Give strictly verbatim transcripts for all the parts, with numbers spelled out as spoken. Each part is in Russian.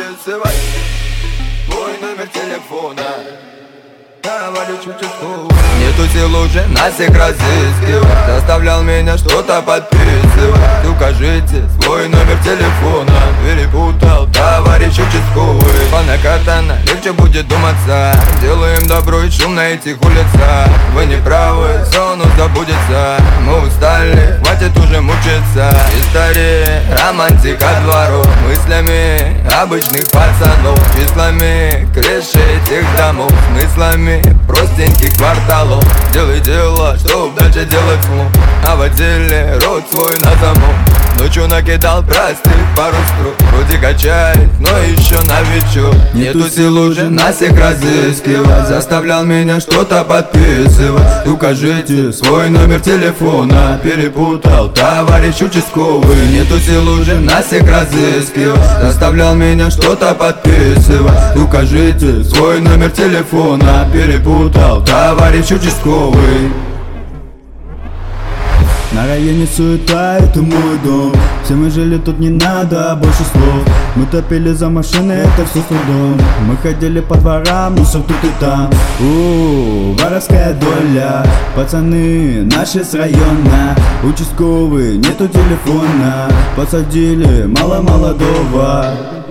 подписывать твой номер телефона, товарищ участковый. Нету сил уже нас всех разыскивать, заставлял меня что-то подписывать. Укажите свой номер телефона, перепутал товарищ участковый. По накатанно легче будет думаться, делаем добро и шум на этих улицах. Вы не правы, сон забудется, мы устали, хватит уже мучиться. История романтика двору, мыслями обычных пацанов, числами крыши этих домов, смыслами простеньких кварталов. Делай дело, чтоб дальше делать смог, а в отделе рот свой на замок. Ночью накидал простых пару строк, вроде качает, но еще новичок. Нету сил уже нас всех разыскивать, заставлял меня что-то подписывать. Укажите свой номер телефона, перепутал товарищ участковый. Нету сил уже нас всех разыскивать, заставлял меня что-то подписывать. Укажите свой номер телефона, перепутал товарищ участковый. На районе суета, это мой дом. Все мы жили, тут не надо больше слов. Мы топили за машины, это все с трудом. Мы ходили по дворам, мусор тут и там. У, воровская доля. Пацаны наши с района. Участковый, нету телефона. Посадили мало молодого.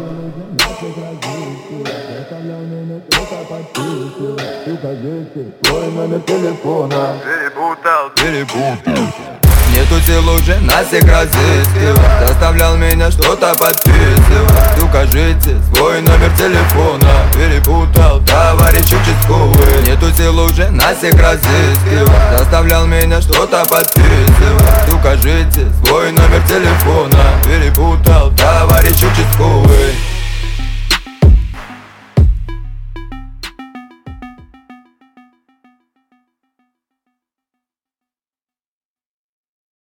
Твой номер телефона перепутал, перепутал. Нету сил уже нас всех разыскивать, заставлял меня что-то подписывать. Укажите свой номер телефона, перепутал товарищ участковый. Нету сил уже нас всех разыскивать, заставлял меня что-то подписывать. Укажите свой номер телефона, перепутал товарищ участковый.